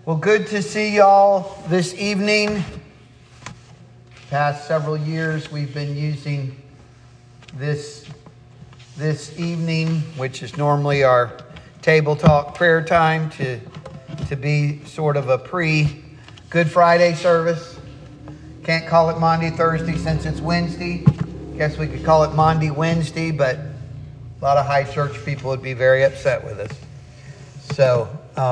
Well, good to see y'all this evening. Past several years, we've been using this evening, which is normally our table talk prayer time, to be sort of a pre-Good Friday service. Can't call it Maundy Thursday since it's Wednesday. Guess we could call it Maundy Wednesday, but a lot of high church people would be very upset with us. So,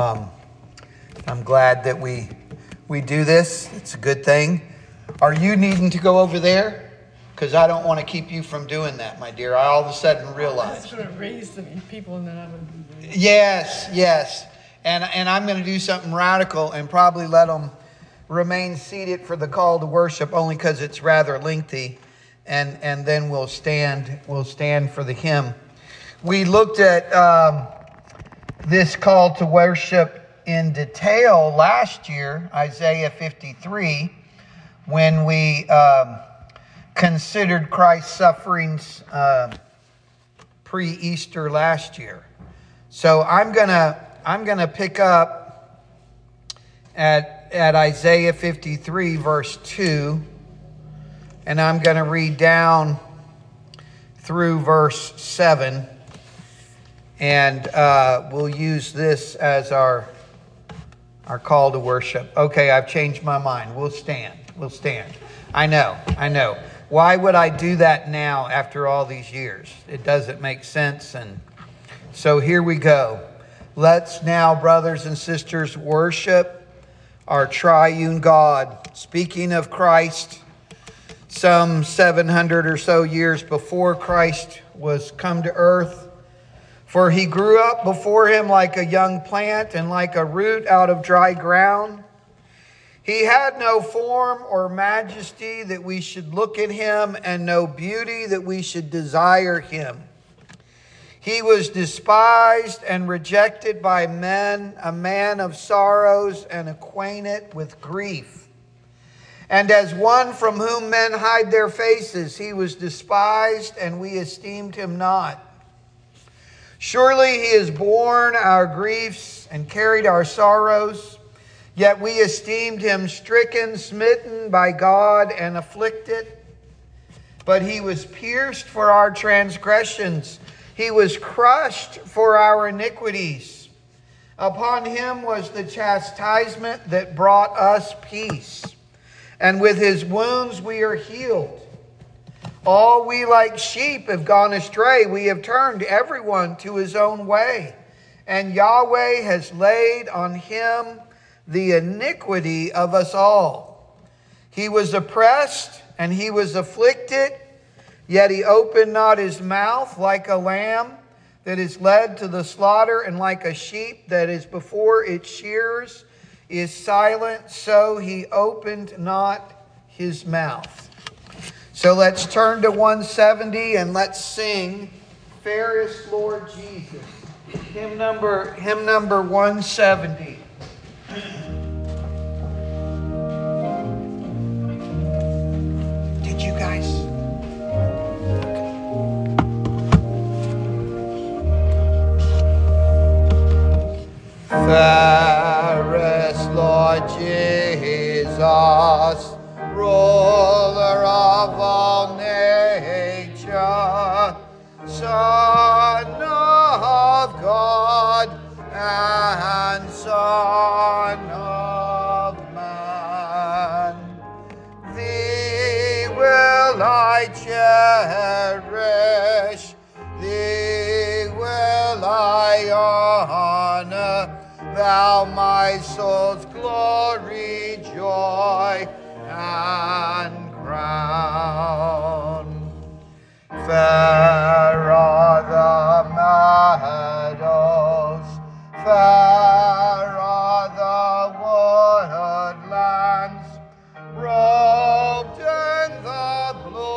I'm glad that we do this. It's a good thing. Are you needing to go over there? Because I don't want to keep you from doing that, my dear. I all of a sudden realized. That's going to raise some people and then I would be raised. Yes. And I'm going to do something radical and probably let them remain seated for the call to worship, only because it's rather lengthy. And then we'll stand for the hymn. We looked at this call to worship in detail last year, Isaiah 53, when we considered Christ's sufferings pre-Easter last year. So I'm gonna pick up at Isaiah 53 verse 2, and I'm gonna read down through verse 7, and we'll use this as our call to worship. Okay, I've changed my mind. We'll stand. I know. Why would I do that now after all these years? It doesn't make sense. And so here we go. Let's now, brothers and sisters, worship our triune God. Speaking of Christ, some 700 or so years before Christ was come to earth, for he grew up before him like a young plant and like a root out of dry ground. He had no form or majesty that we should look at him, and no beauty that we should desire him. He was despised and rejected by men, a man of sorrows and acquainted with grief. And as one from whom men hide their faces, he was despised, and we esteemed him not. Surely he has borne our griefs and carried our sorrows, yet we esteemed him stricken, smitten by God, and afflicted. But he was pierced for our transgressions. He was crushed for our iniquities. Upon him was the chastisement that brought us peace, and with his wounds we are healed. All we like sheep have gone astray. We have turned everyone to his own way. And Yahweh has laid on him the iniquity of us all. He was oppressed and he was afflicted, yet he opened not his mouth. Like a lamb that is led to the slaughter, and like a sheep that is before its shearers is silent, so he opened not his mouth. So let's turn to 170 and let's sing Fairest Lord Jesus. Hymn number 170. Did you guys? Fairest Lord Jesus, ruler of all nature, Son of God and Son of man, thee will I cherish, thee will I honor, thou my soul's glory, joy, and crown. Fair are the meadows, fair are the woodlands, robed in the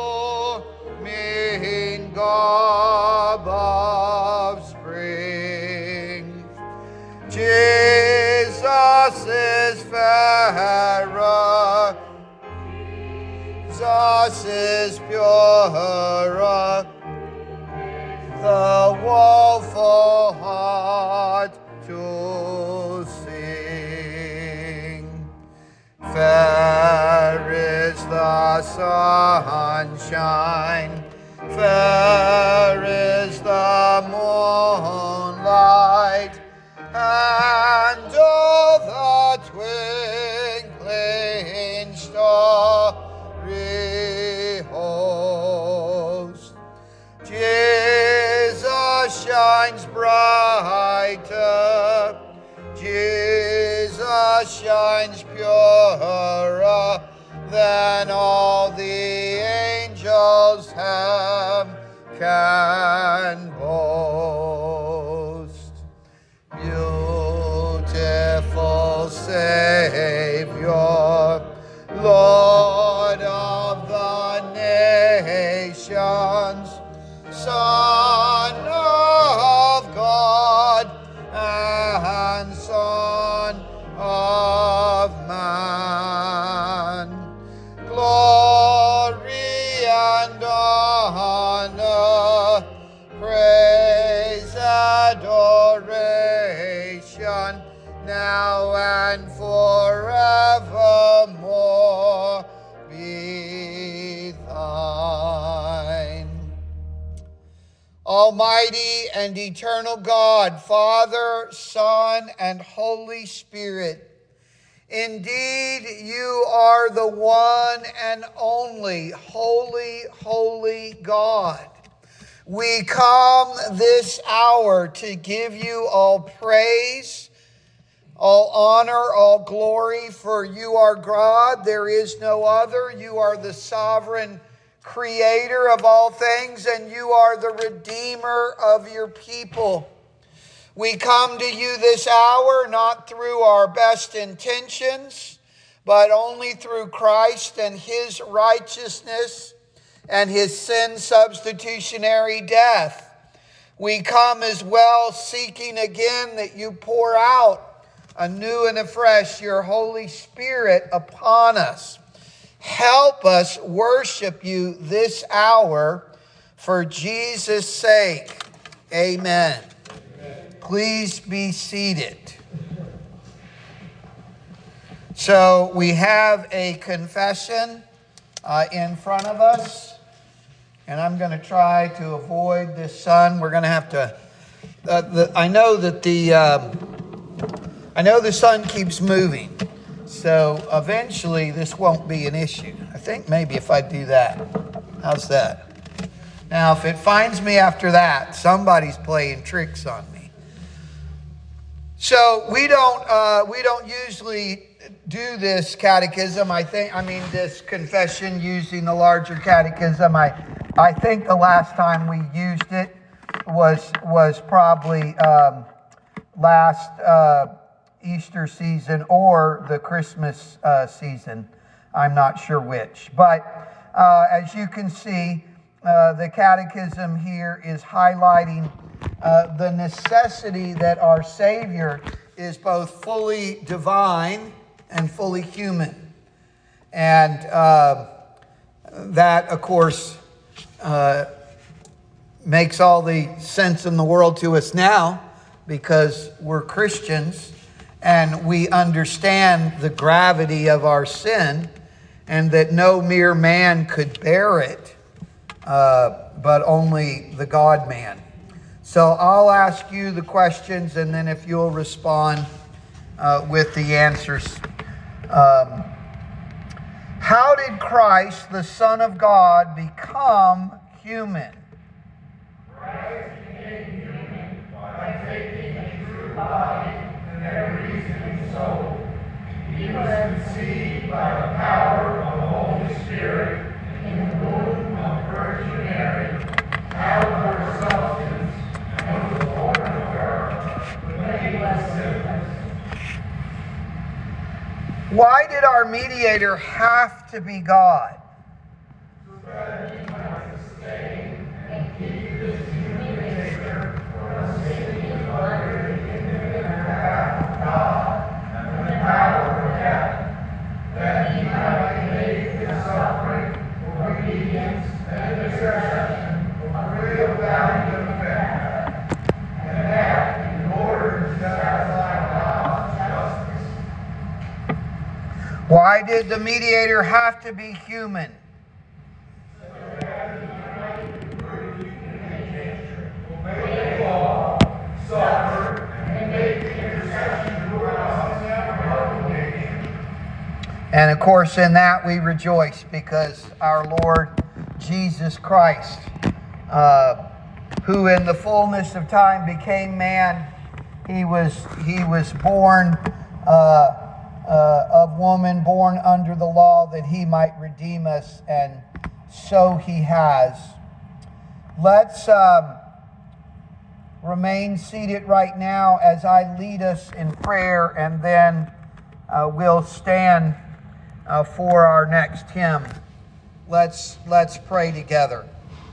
blooming garb of spring. Jesus is fairer, Jesus is purer, the woeful heart to see. the sunshine, fair is the moonlight, and all the twinkling starry host. Jesus shines brighter, Jesus shines purer than all the angels have can boast. Beautiful Savior, Lord of the nations, Son of God and Son of man, glory and honor, praise, adoration, now and forevermore be thine. Almighty and eternal God, Father, Son, and Holy Spirit, indeed, you are the one and only holy, holy God. We come this hour to give you all praise, all honor, all glory, for you are God. There is no other. You are the sovereign creator of all things, and you are the redeemer of your people. We come to you this hour not through our best intentions, but only through Christ and his righteousness and his sin substitutionary death. We come as well seeking again that you pour out anew and afresh your Holy Spirit upon us. Help us worship you this hour for Jesus' sake. Amen. Please be seated. So we have a confession in front of us, and I'm going to try to avoid this sun. We're going to have to. I know the sun keeps moving, so eventually this won't be an issue. I think maybe if I do that, how's that? Now, if it finds me after that, somebody's playing tricks on me. So we don't usually do this catechism. This confession using the larger catechism. I think the last time we used it was probably last Easter season or the Christmas season. I'm not sure which. But as you can see, the catechism here is highlighting the necessity that our Savior is both fully divine and fully human. And that, of course, makes all the sense in the world to us now because we're Christians and we understand the gravity of our sin and that no mere man could bear it, but only the God-man. So I'll ask you the questions, and then if you'll respond with the answers. How did Christ, the Son of God, become human? Christ became human by taking a true body and a reasoning soul. He was conceived by the power of the Holy Spirit in the womb of Virgin Mary, out of her substance, and was born of her, but made less sinless. Why did our mediator have to be God? So that he might sustain and keep this human nature from sinning utterly in the wrath of God and the power of death, that he might make his suffering, obedience, and intercession of real value and effect, and that in order to satisfy God's justice. Why did the mediator have to be human? And of course, in that we rejoice because our Lord Jesus Christ, who in the fullness of time became man, he was born of woman, born under the law, that he might redeem us, and so he has. Let's remain seated right now as I lead us in prayer, and then we'll stand for our next hymn. Let's pray together.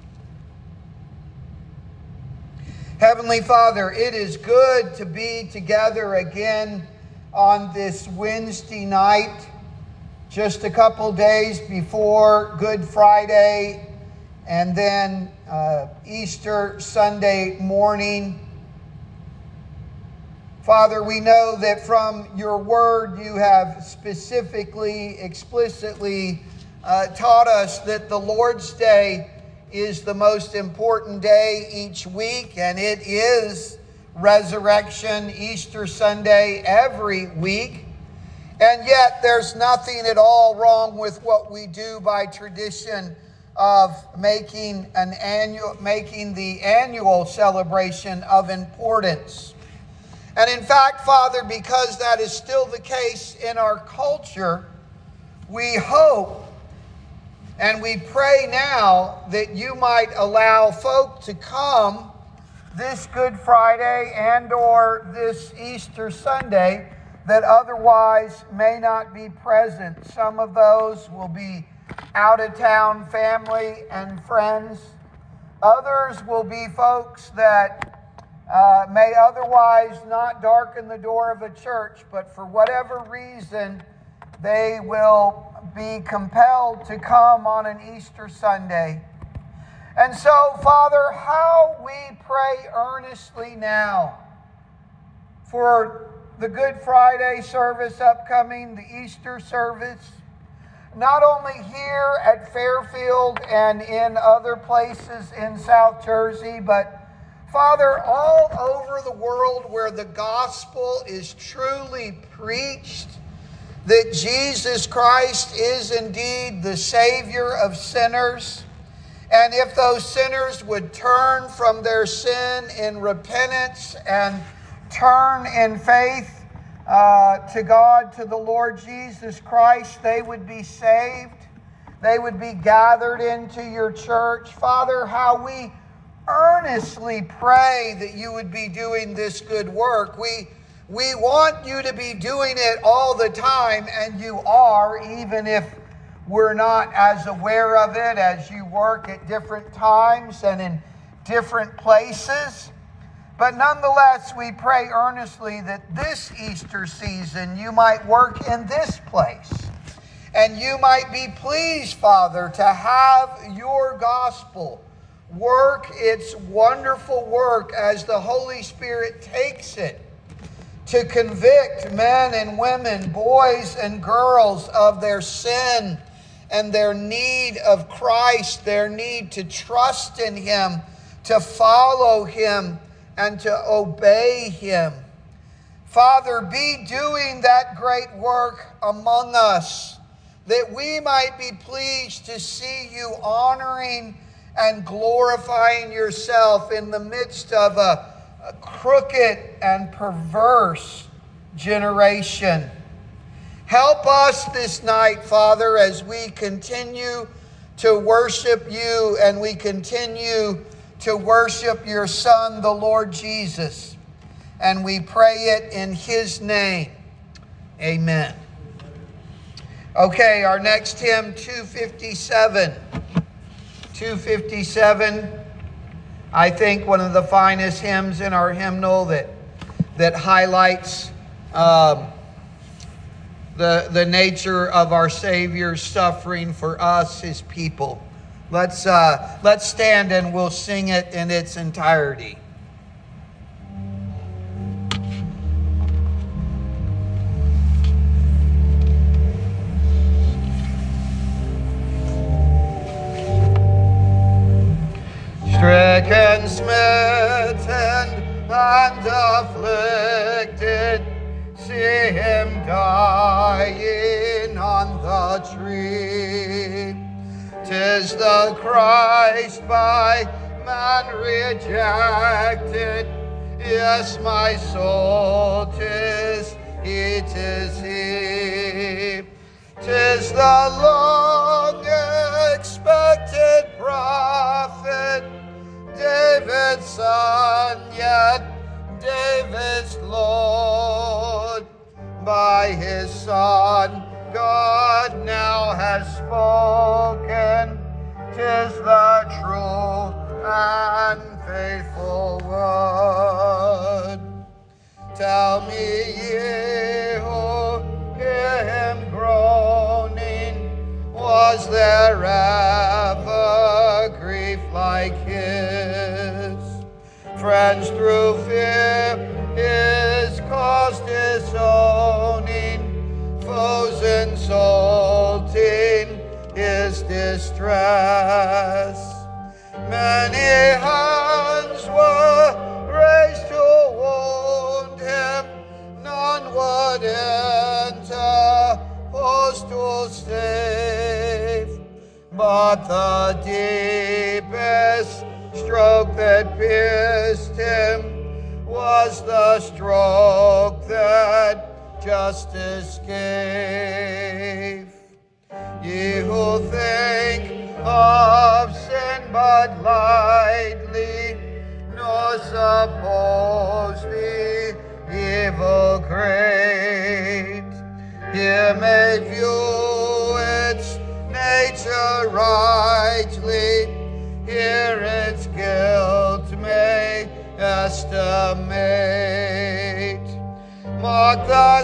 Heavenly Father, it is good to be together again on this Wednesday night, just a couple days before Good Friday, and then Easter Sunday morning. Father, we know that from your word you have specifically, explicitly taught us that the Lord's Day is the most important day each week, and it is Resurrection Easter Sunday every week. And yet there's nothing at all wrong with what we do by tradition of making the annual celebration of importance. And in fact, Father, because that is still the case in our culture, we hope and we pray now that you might allow folk to come this Good Friday and or this Easter Sunday that otherwise may not be present. Some of those will be out-of-town family and friends. Others will be folks that may otherwise not darken the door of a church, but for whatever reason, they will be compelled to come on an Easter Sunday. And so, Father, how we pray earnestly now for the Good Friday service upcoming, the Easter service, not only here at Fairfield and in other places in South Jersey, but Father, all over the world where the gospel is truly preached, that Jesus Christ is indeed the Savior of sinners. And if those sinners would turn from their sin in repentance and turn in faith to God, to the Lord Jesus Christ, they would be saved. They would be gathered into your church. Father, how we earnestly pray that you would be doing this good work. We want you to be doing it all the time, and you are, even if we're not as aware of it as you work at different times and in different places. But nonetheless, we pray earnestly that this Easter season you might work in this place. And you might be pleased, Father, to have your gospel work its wonderful work as the Holy Spirit takes it to convict men and women, boys and girls of their sin and their need of Christ, their need to trust in Him, to follow Him, and to obey Him. Father, be doing that great work among us, that we might be pleased to see you honoring and glorifying yourself in the midst of a crooked and perverse generation. Help us this night, Father, as we continue to worship you and we continue to worship your Son, the Lord Jesus. And we pray it in His name. Amen. Okay, our next hymn, 257. 257, I think one of the finest hymns in our hymnal that highlights the nature of our Savior's suffering for us, His people. Let's stand and we'll sing it in its entirety. Stricken, smitten, and afflicted, see Him dying on the tree. 'Tis the Christ by man rejected. Yes, my soul, 'tis he, 'tis he. 'Tis the long expected prophet, David's son, yet David's Lord. By his Son, God now has spoken. 'Tis the true and faithful word. Tell me, ye who hear him groaning, was there ever grief like his? Friends through fear his cause disowning, foes insulting his distress. Many hands were raised to wound him, none would interpose to save. But the deepest stroke that pierced him was the stroke that justice gave. Ye who think of sin but lightly, nor suppose the evil great, here may view its nature rightly, here its guilt may estimate. Mark the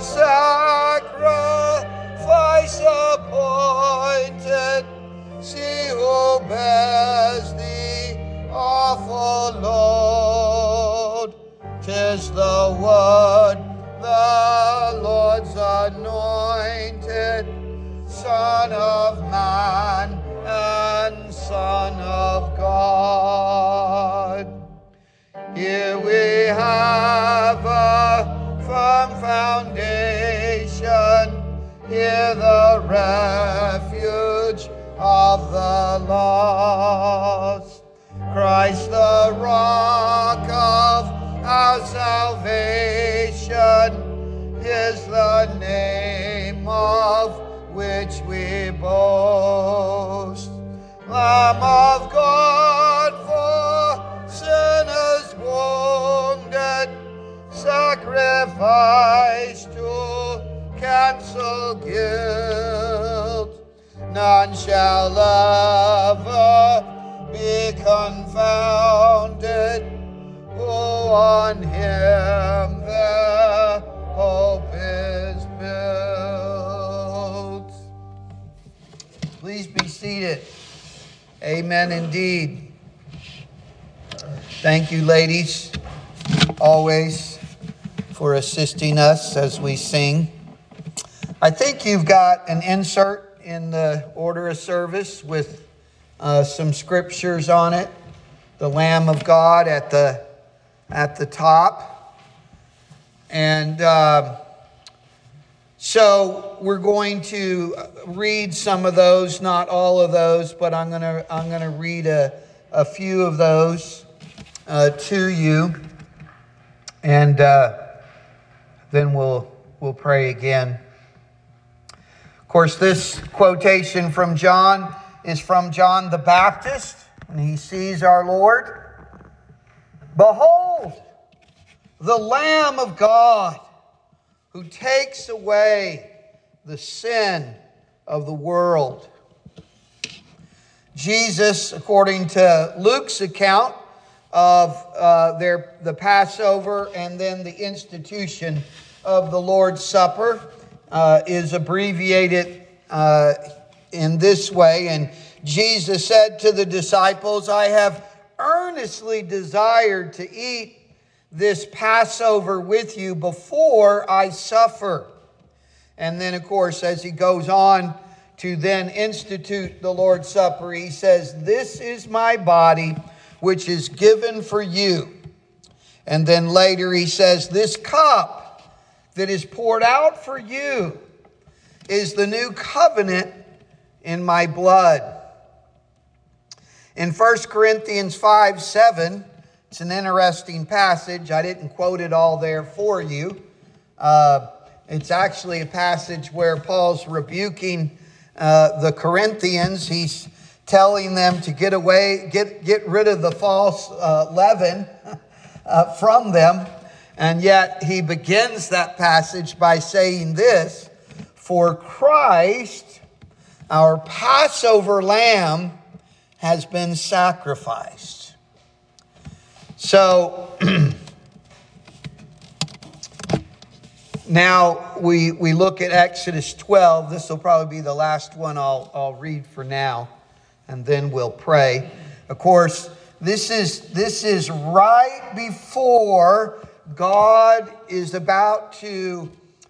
sacrifice appointed, see who bears the awful load. 'Tis the word, the Lord's anointed, Son of man and Son of God. Here we have a firm foundation, here the refuge of the lost. Christ the rock of our salvation is the name of which we boast. Lamb of God for sinners wounded, sacrifice to cancel guilt. None shall ever be confounded who on him their hope is built. Please be seated. Amen indeed. Thank you, ladies, always for assisting us as we sing. I think you've got an insert in the order of service with some scriptures on it. The Lamb of God at the top. And so we're going to read some of those, not all of those, but I'm gonna read a few of those to you, and then we'll pray again. Of course, this quotation from John is from John the Baptist, and he sees our Lord. Behold, the Lamb of God who takes away the sin of the world. Jesus, according to Luke's account of the Passover and then the institution of the Lord's Supper, is abbreviated in this way. And Jesus said to the disciples, I have earnestly desired to eat this Passover with you before I suffer. And then, of course, as he goes on to then institute the Lord's Supper, he says, this is my body, which is given for you. And then later he says, this cup that is poured out for you is the new covenant in my blood. In 1 Corinthians 5:7, it's an interesting passage. I didn't quote it all there for you. It's actually a passage where Paul's rebuking the Corinthians. He's telling them to get rid of the false leaven from them. And yet he begins that passage by saying this: for Christ, our Passover lamb, has been sacrificed. So now we look at Exodus 12. This will probably be the last one I'll read for now, and then we'll pray. Of course, this is right before God is about to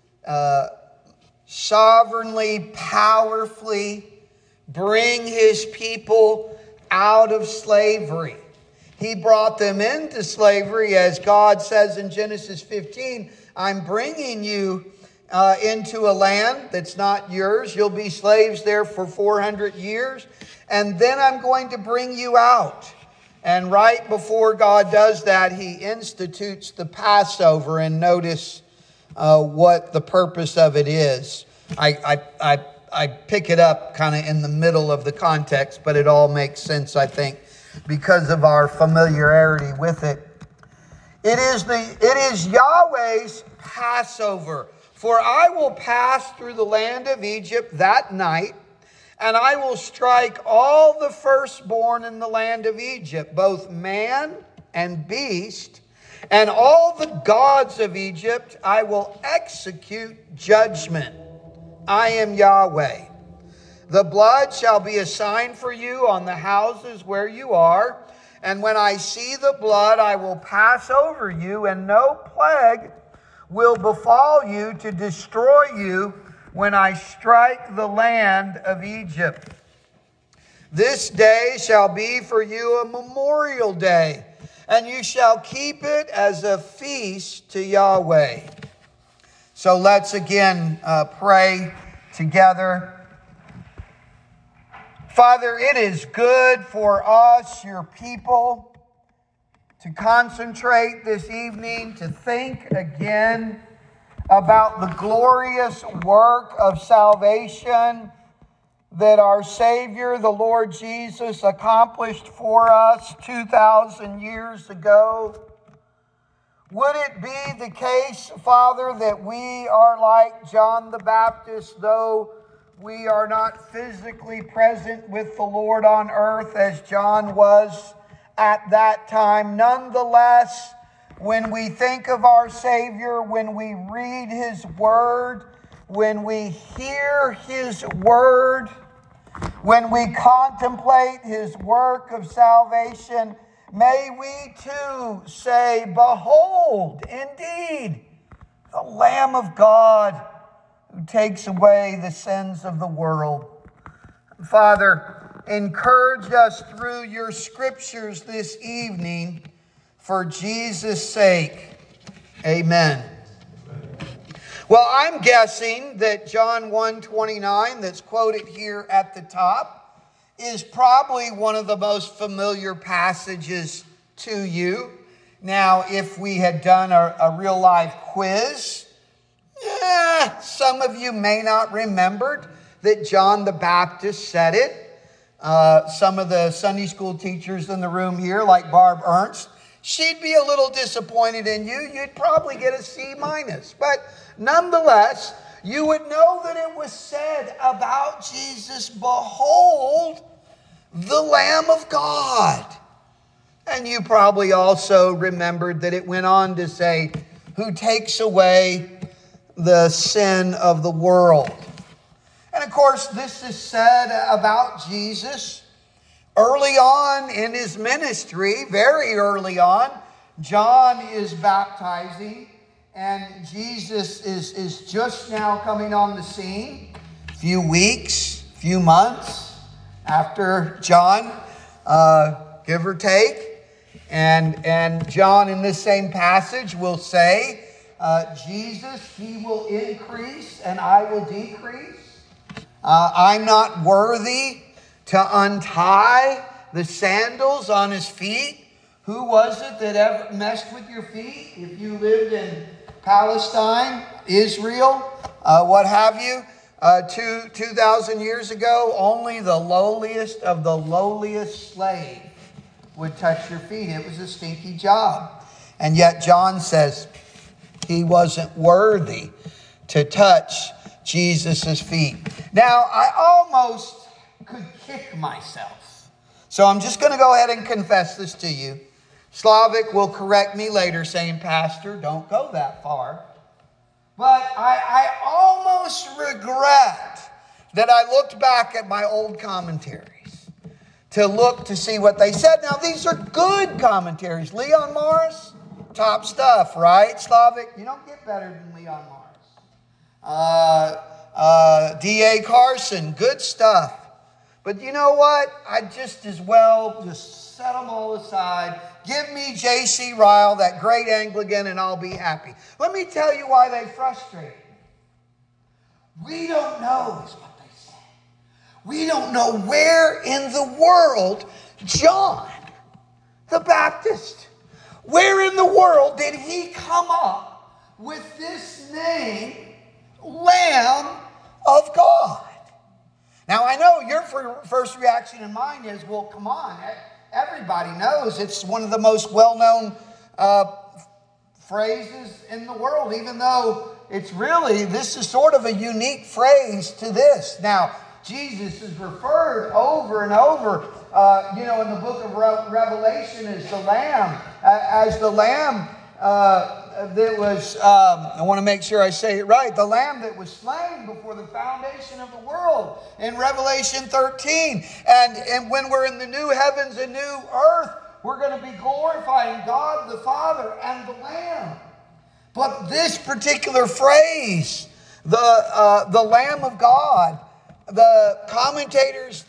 sovereignly, powerfully bring his people out of slavery. He brought them into slavery, as God says in Genesis 15, I'm bringing you into a land that's not yours. You'll be slaves there for 400 years. And then I'm going to bring you out. And right before God does that, he institutes the Passover. And notice what the purpose of it is. I pick it up kind of in the middle of the context, but it all makes sense, I think, because of our familiarity with it. It is Yahweh's Passover. For I will pass through the land of Egypt that night, and I will strike all the firstborn in the land of Egypt, both man and beast, and all the gods of Egypt I will execute judgment. I am Yahweh. The blood shall be a sign for you on the houses where you are. And when I see the blood, I will pass over you, and no plague will befall you to destroy you when I strike the land of Egypt. This day shall be for you a memorial day, and you shall keep it as a feast to Yahweh. So let's again pray together. Father, it is good for us, your people, to concentrate this evening, to think again about the glorious work of salvation that our Savior, the Lord Jesus, accomplished for us 2,000 years ago. Would it be the case, Father, that we are like John the Baptist, though we are not physically present with the Lord on earth as John was at that time? Nonetheless, when we think of our Savior, when we read his word, when we hear his word, when we contemplate his work of salvation, may we too say, behold, indeed, the Lamb of God who takes away the sins of the world. Father, encourage us through your scriptures this evening for Jesus' sake. Amen. Well, I'm guessing that John 1:29, that's quoted here at the top, is probably one of the most familiar passages to you. Now, if we had done a real life quiz, some of you may not remembered that John the Baptist said it. Some of the Sunday school teachers in the room here, like Barb Ernst, she'd be a little disappointed in you. You'd probably get a C-. But nonetheless, you would know that it was said about Jesus, behold, the Lamb of God. And you probably also remembered that it went on to say, who takes away the sin of the world. And of course, this is said about Jesus early on in his ministry, very early on. John is baptizing, and Jesus is just now coming on the scene. A few weeks, few months after John, give or take. And John in this same passage will say, Jesus, he will increase and I will decrease. I'm not worthy to untie the sandals on his feet. Who was it that ever messed with your feet? If you lived in Palestine, Israel, what have you, 2,000 years ago, only the lowliest of the lowliest slave would touch your feet. It was a stinky job. And yet John says he wasn't worthy to touch Jesus' feet. Now, I almost could kick myself. So I'm just going to go ahead and confess this to you. Slavic will correct me later saying, Pastor, don't go that far. But I almost regret that I looked back at my old commentaries to look to see what they said. Now, these are good commentaries. Leon Morris, top stuff, right? Slavic, you don't get better than Leon Morris. D.A. Carson, good stuff. But you know what? I'd just as well just set them all aside. Give me J.C. Ryle, that great Anglican, and I'll be happy. Let me tell you why they frustrate me. We don't know, is what they say. We don't know where in the world John the Baptist, where in the world did he come up with this name, Lamb of God? Now, I know your first reaction and mine is, well, come on. Everybody knows it's one of the most well-known phrases in the world, even though this is sort of a unique phrase to this. Now, Jesus is referred over and over, in the book of Revelation as the Lamb, that was, I want to make sure I say it right, the Lamb that was slain before the foundation of the world in Revelation 13. And when we're in the new heavens and new earth, we're going to be glorifying God the Father and the Lamb. But this particular phrase, the Lamb of God, the commentators,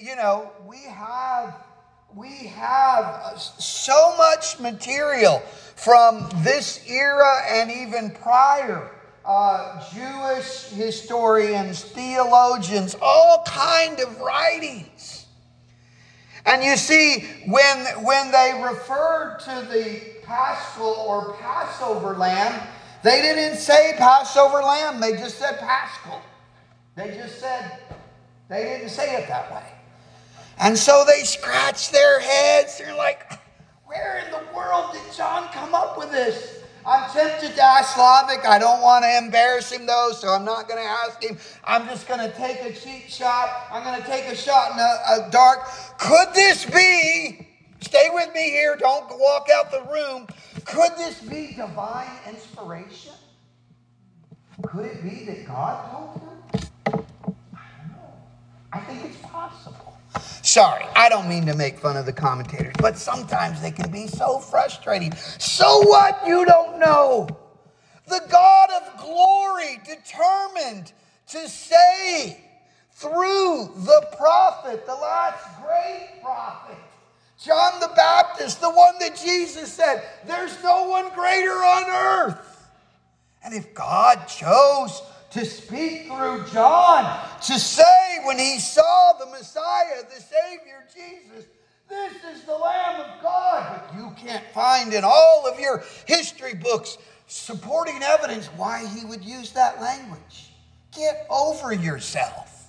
we have so much material from this era and even prior. Jewish historians, theologians, all kind of writings. And you see, when they referred to the Paschal or Passover lamb, they didn't say Passover lamb, they just said Paschal. They didn't say it that way. And so they scratch their heads. They're like, where in the world did John come up with this? I'm tempted to ask Slavic. I don't want to embarrass him, though, so I'm not going to ask him. I'm just going to take a cheap shot. I'm going to take a shot in a dark. Could this be, stay with me here, don't walk out the room. Could this be divine inspiration? Could it be that God told him? I don't know. I think it's possible. Sorry, I don't mean to make fun of the commentators, but sometimes they can be so frustrating. So what? You don't know. The God of glory determined to say through the prophet, the last great prophet, John the Baptist, the one that Jesus said, there's no one greater on earth. And if God chose to speak through John, to say when he saw the Messiah, the Savior, Jesus, this is the Lamb of God. But you can't find in all of your history books supporting evidence why he would use that language. Get over yourself.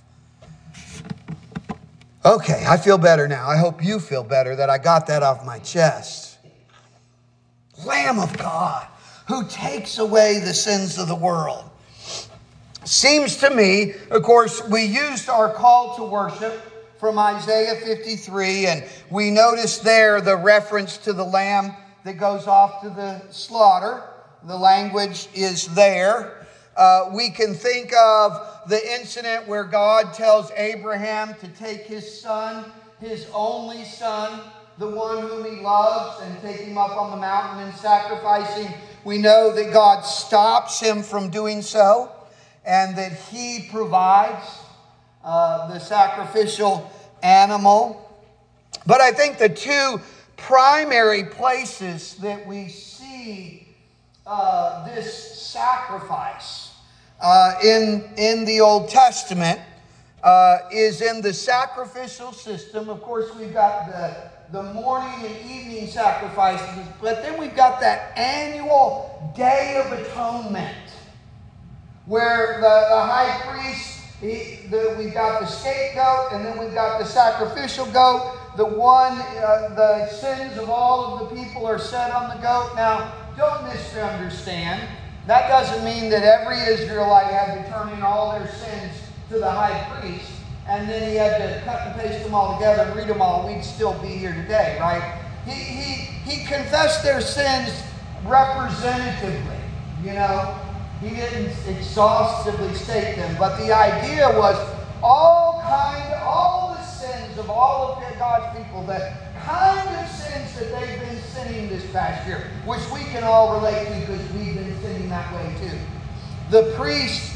Okay, I feel better now. I hope you feel better that I got that off my chest. Lamb of God, who takes away the sins of the world. Seems to me, of course, we used our call to worship from Isaiah 53, and we noticed there the reference to the lamb that goes off to the slaughter. The language is there. We can think of the incident where God tells Abraham to take his son, his only son, the one whom he loves, and take him up on the mountain and sacrifice him. We know that God stops him from doing so, and that he provides the sacrificial animal. But I think the two primary places that we see this sacrifice in the Old Testament is in the sacrificial system. Of course, we've got the morning and evening sacrifices, but then we've got that annual Day of Atonement, where the high priest, we've got the scapegoat, and then we've got the sacrificial goat. The sins of all of the people are set on the goat. Now, don't misunderstand. That doesn't mean that every Israelite had to turn in all their sins to the high priest, and then he had to cut and paste them all together and read them all. We'd still be here today, right? He confessed their sins representatively, you know. He didn't exhaustively state them, but the idea was all the sins of all of God's people, the kind of sins that they've been sinning this past year, which we can all relate to because we've been sinning that way too. The priest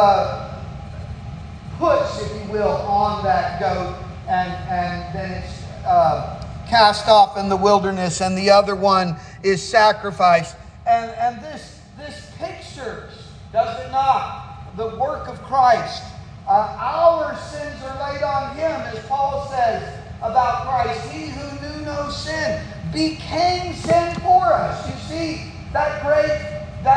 puts, if you will, on that goat, and then it's cast off in the wilderness, and the other one is sacrificed. And this pictures, does it not, the work of Christ. Our sins are laid on him, as Paul says about Christ. He who knew no sin became sin for us. You see, that great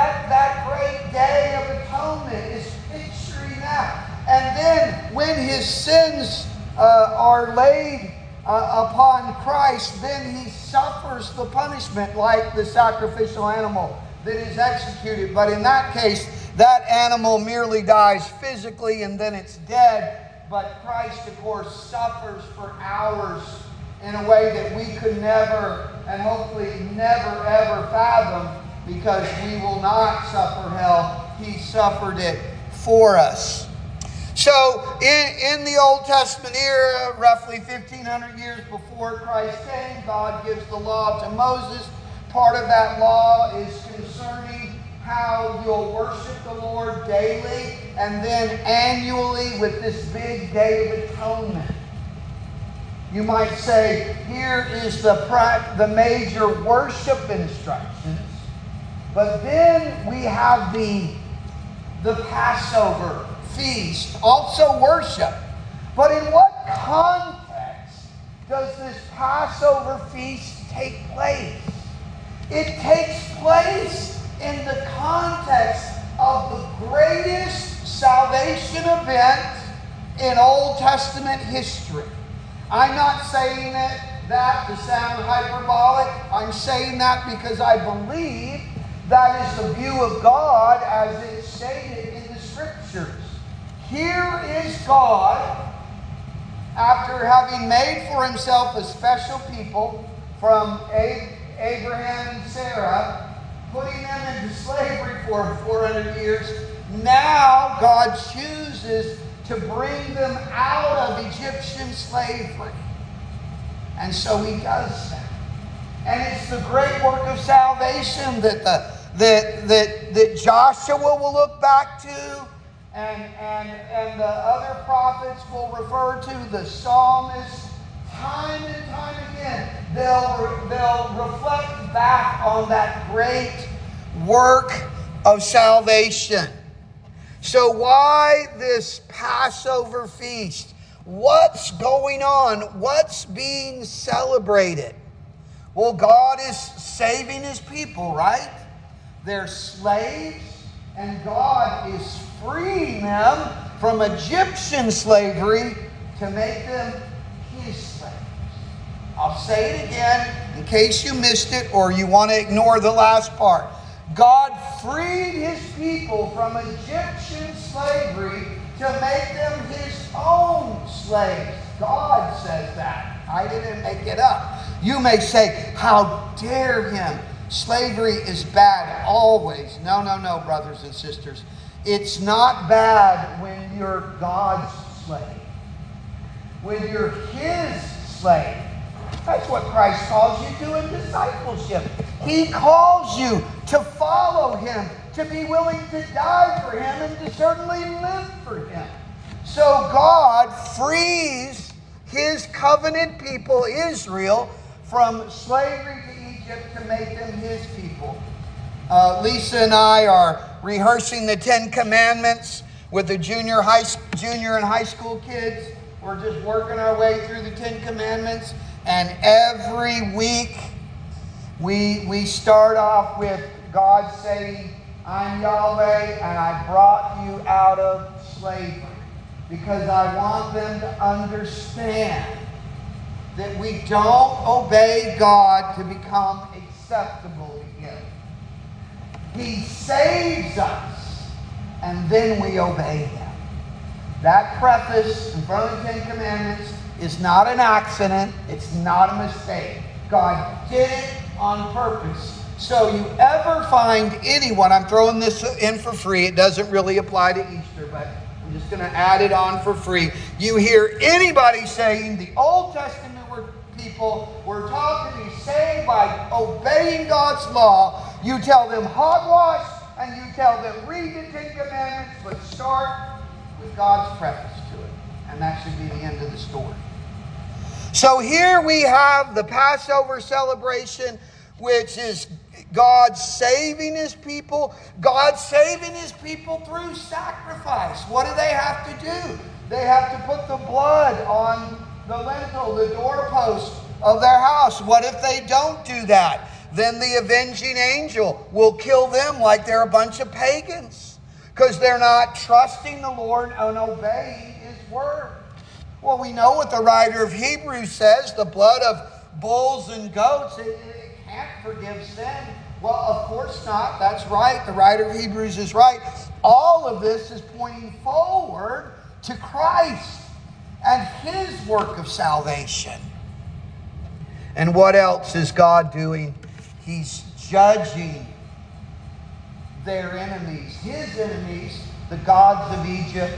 Day of Atonement is picturing that. And then when his sins are laid upon Christ, then he suffers the punishment like the sacrificial animal that is executed. But in that case, that animal merely dies physically and then it's dead. But Christ, of course, suffers for ours in a way that we could never, and hopefully never, ever fathom, because we will not suffer hell. He suffered it for us. So in the Old Testament era, roughly 1,500 years before Christ came, God gives the law to Moses. Part of that law is concerning how you'll worship the Lord daily and then annually with this big Day of Atonement. You might say, here is the major worship instructions, but then we have the Passover feast, also worship. But in what context does this Passover feast take place? It takes place in the context of the greatest salvation event in Old Testament history. I'm not saying that to sound hyperbolic. I'm saying that because I believe that is the view of God as it's stated in the Scriptures. Here is God, after having made for himself a special people from Abraham and Sarah, putting them into slavery for 400 years. Now God chooses to bring them out of Egyptian slavery. And so he does that. And it's the great work of salvation that Joshua will look back to, and the other prophets will refer to, the psalmists. Time and time again, they'll reflect back on that great work of salvation. So why this Passover feast? What's going on? What's being celebrated? Well, God is saving his people, right? They're slaves, and God is freeing them from Egyptian slavery to make them his slaves. I'll say it again in case you missed it or you want to ignore the last part. God freed his people from Egyptian slavery to make them his own slaves. God says that. I didn't make it up. You may say, how dare him? Slavery is bad always. No, brothers and sisters. It's not bad when you're God's slave. When you're his slave. That's what Christ calls you to in discipleship. He calls you to follow him, to be willing to die for him, and to certainly live for him. So God frees his covenant people, Israel, from slavery to Egypt to make them his people. Lisa and I are rehearsing the 10 Commandments with the junior and high school kids. We're just working our way through the 10 Commandments. And every week we start off with God saying, I'm Yahweh and I brought you out of slavery. Because I want them to understand that we don't obey God to become acceptable to Him. He saves us, and then we obey Him. That preface in front of the 10 Commandments is not an accident. It's not a mistake. God did it on purpose. So you ever find anyone, I'm throwing this in for free. It doesn't really apply to Easter, but I'm just going to add it on for free. You hear anybody saying the Old Testament people were taught to be saved by obeying God's law. You tell them hogwash and you tell them read the 10 Commandments, but start with God's preface to it. And that should be the end of the story. So here we have the Passover celebration, which is God saving His people. God saving His people through sacrifice. What do they have to do? They have to put the blood on the lintel, the doorpost of their house. What if they don't do that? Then the avenging angel will kill them like they're a bunch of pagans because they're not trusting the Lord and obeying His word. Well, we know what the writer of Hebrews says. The blood of bulls and goats, it can't forgive sin. Well, of course not. That's right. The writer of Hebrews is right. All of this is pointing forward to Christ and His work of salvation. And what else is God doing? He's judging their enemies, His enemies, the gods of Egypt,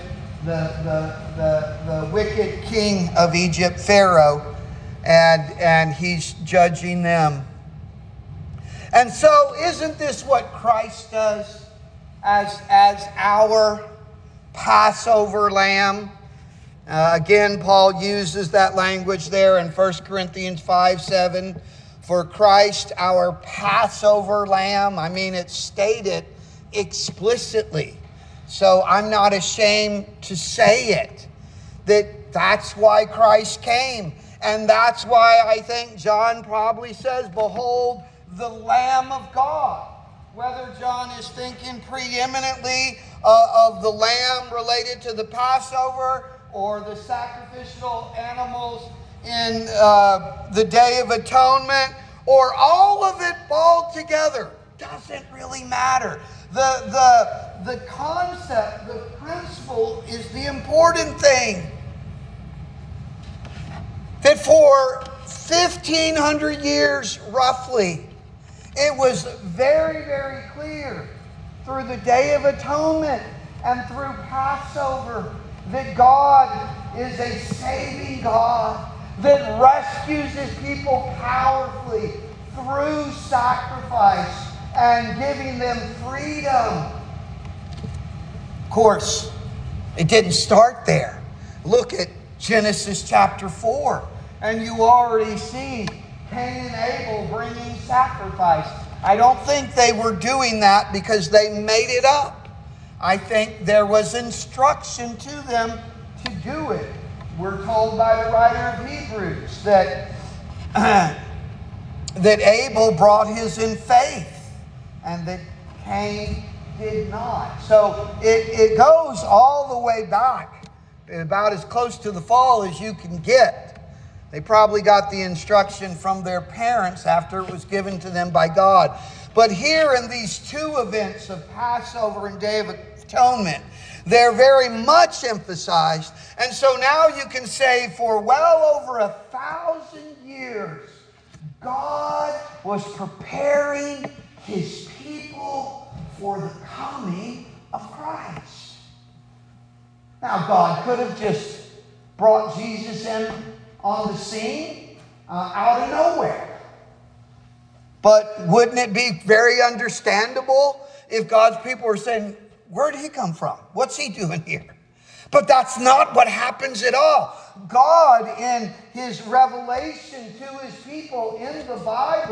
the wicked king of Egypt, Pharaoh, and He's judging them. And so isn't this what Christ does as our Passover lamb? Again, Paul uses that language there in 1 Corinthians 5:7. For Christ, our Passover lamb. I mean, it's stated explicitly. So I'm not ashamed to say it. That's why Christ came. And that's why I think John probably says, behold, the Lamb of God. Whether John is thinking preeminently of the lamb related to the Passover or the sacrificial animals in the Day of Atonement, or all of it all together, doesn't really matter. The concept, the principle is the important thing. That for 1,500 years, roughly, it was very, very clear through the Day of Atonement and through Passover that God is a saving God that rescues His people powerfully through sacrifice and giving them freedom. Of course, it didn't start there. Look at Genesis chapter 4, and you already see Cain and Abel bringing sacrifice. I don't think they were doing that because they made it up. I think there was instruction to them to do it. We're told by the writer of Hebrews that Abel brought his in faith and that Cain did not. So it goes all the way back, about as close to the fall as you can get. They probably got the instruction from their parents after it was given to them by God. But here in these two events of Passover and Day of Atonement, they're very much emphasized. And so now you can say for well over 1,000 years, God was preparing His people for the coming of Christ. Now, God could have just brought Jesus in on the scene out of nowhere. But wouldn't it be very understandable if God's people were saying, where did He come from? What's He doing here? But that's not what happens at all. God, in His revelation to His people in the Bible,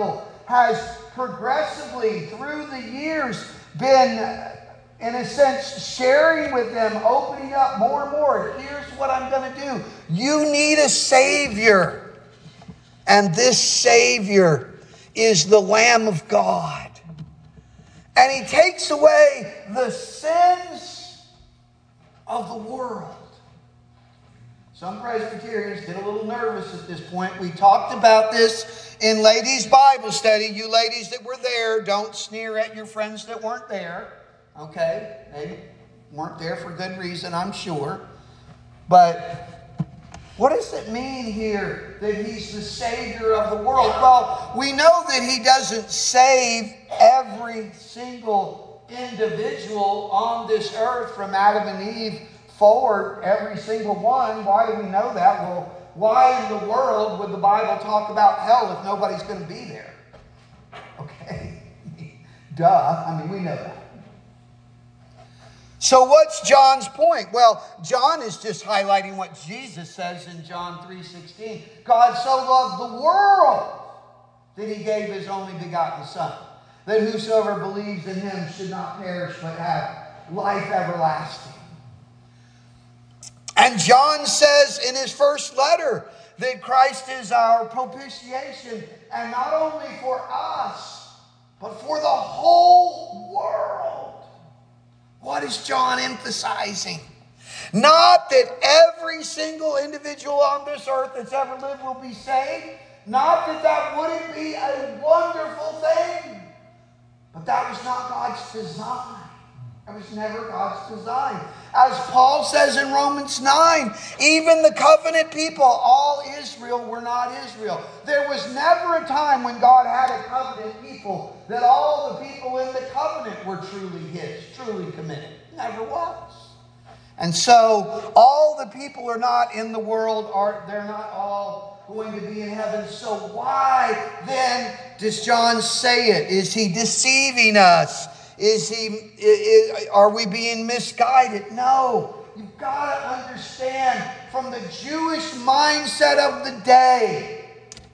has progressively through the years been, in a sense, sharing with them, opening up more and more. Here's what I'm going to do. You need a Savior. And this Savior is the Lamb of God. And He takes away the sins of the world. Some Presbyterians get a little nervous at this point. We talked about this in ladies' Bible study. You ladies that were there, don't sneer at your friends that weren't there. Okay? They weren't there for good reason, I'm sure. But what does it mean here that He's the Savior of the world? Well, we know that He doesn't save every single individual on this earth from Adam and Eve forward, every single one. Why do we know that? Well, why in the world would the Bible talk about hell if nobody's going to be there? Okay. Duh. I mean, we know that. So what's John's point? Well, John is just highlighting what Jesus says in John 3:16. God so loved the world that He gave His only begotten Son, that whosoever believes in Him should not perish but have life everlasting. And John says in his first letter that Christ is our propitiation, and not only for us, but for the whole world. What is John emphasizing? Not that every single individual on this earth that's ever lived will be saved. Not that that wouldn't be a wonderful thing. But that was not God's design. That was never God's design. As Paul says in Romans 9, even the covenant people, all Israel, were not Israel. There was never a time when God had a covenant people that all the people in the covenant were truly His, truly committed. Never was. And so all the people are not in the world, they're not all going to be in heaven. So why then does John say it? Is he deceiving us? Are we being misguided? No. You've got to understand, from the Jewish mindset of the day,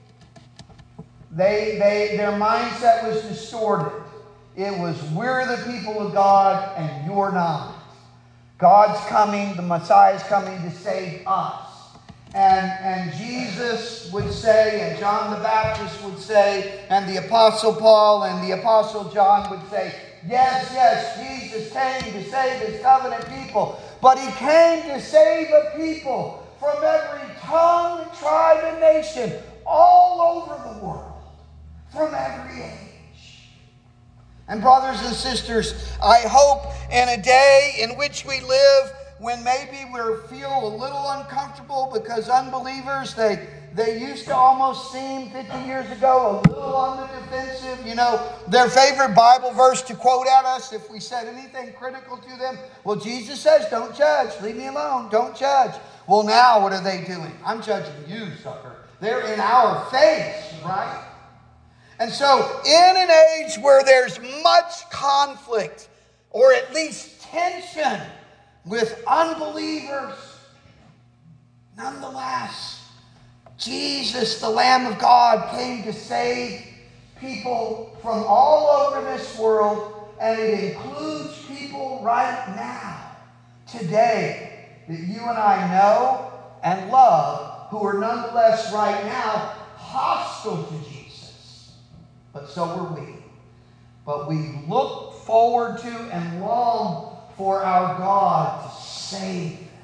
their mindset was distorted. It was, we're the people of God and you're not. God's coming, the Messiah's coming to save us. And Jesus would say, and John the Baptist would say, and the Apostle Paul and the Apostle John would say, yes, Jesus came to save His covenant people. But He came to save a people from every tongue, tribe, and nation all over the world, from every age. And brothers and sisters, I hope in a day in which we live, when maybe we feel a little uncomfortable because unbelievers, they used to almost seem 50 years ago a little on the defensive. You know, their favorite Bible verse to quote at us if we said anything critical to them. Well, Jesus says, don't judge. Leave me alone. Don't judge. Well, now what are they doing? I'm judging you, sucker. They're in our face, right? And so in an age where there's much conflict, or at least tension with unbelievers, nonetheless, Jesus, the Lamb of God, came to save people from all over this world, and it includes people right now, today, that you and I know and love, who are nonetheless right now hostile to Jesus. But so are we. But we look forward to and long for our God to save them.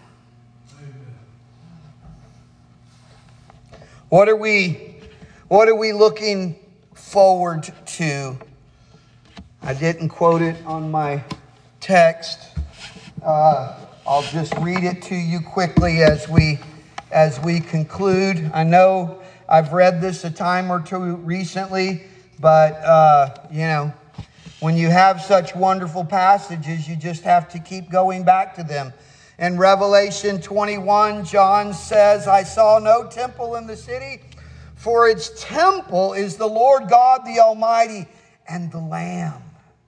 What are we looking forward to? I didn't quote it on my text. I'll just read it to you quickly as we conclude. I know I've read this a time or two recently, but when you have such wonderful passages, you just have to keep going back to them. In Revelation 21, John says, I saw no temple in the city, for its temple is the Lord God the Almighty and the Lamb.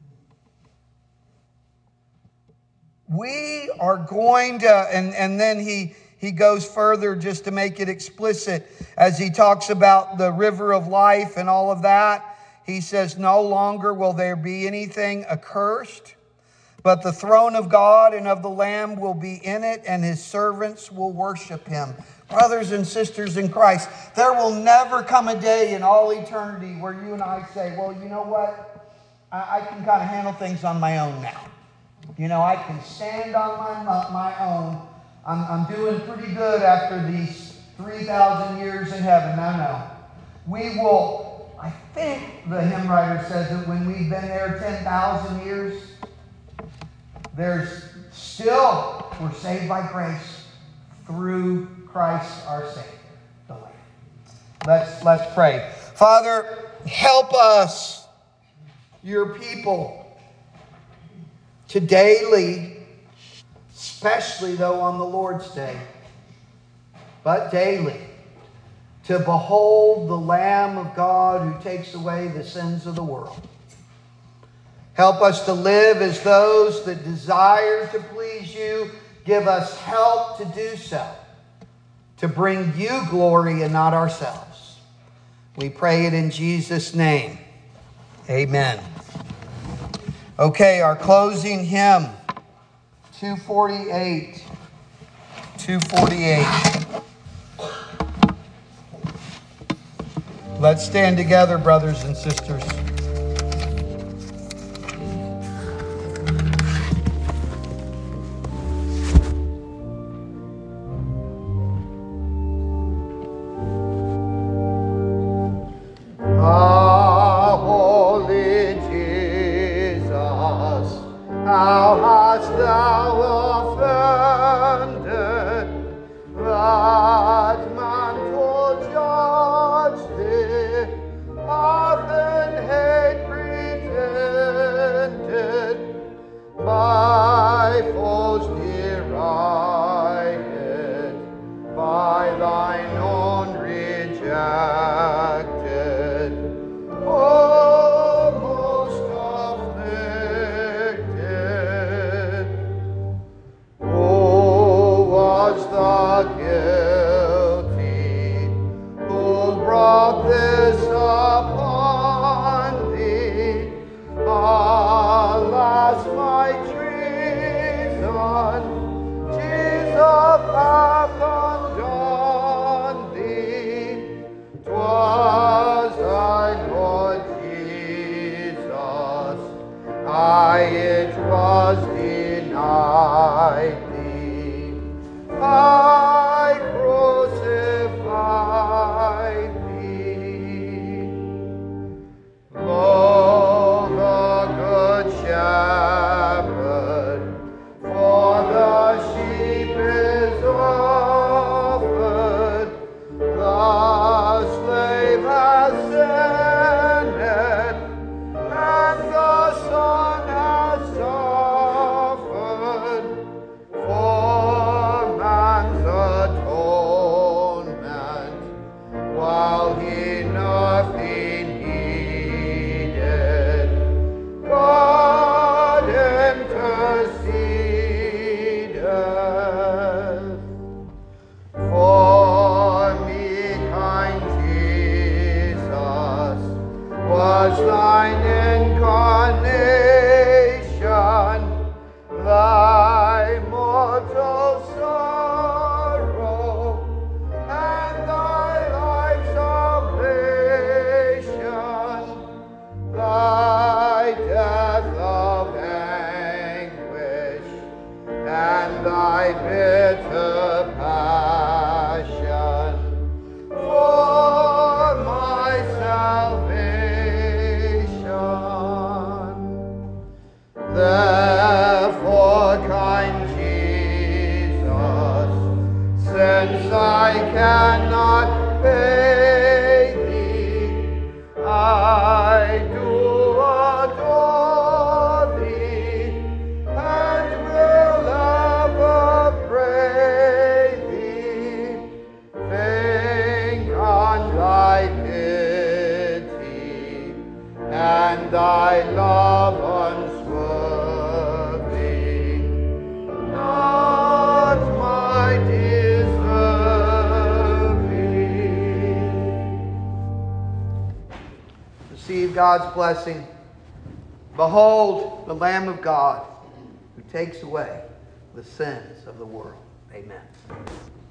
We are going to, and then he goes further just to make it explicit as he talks about the river of life and all of that. he says, no longer will there be anything accursed, but the throne of God and of the Lamb will be in it, and his servants will worship him. Brothers and sisters in Christ, there will never come a day in all eternity where you and I say, well, you know what? I can kind of handle things on my own now. You know, I can stand on my own. I'm doing pretty good after these 3,000 years in heaven. No. We will, I think the hymn writer says that when we've been there 10,000 years, we're saved by grace through Christ our Savior, the Lamb. Let's pray. Father, help us, your people, to daily, especially though on the Lord's Day, but daily, to behold the Lamb of God who takes away the sins of the world. Help us to live as those that desire to please you. Give us help to do so, to bring you glory and not ourselves. We pray it in Jesus' name. Amen. Okay, our closing hymn, 248. 248. Let's stand together, brothers and sisters. receive God's blessing. Behold the Lamb of God who takes away the sins of the world. Amen.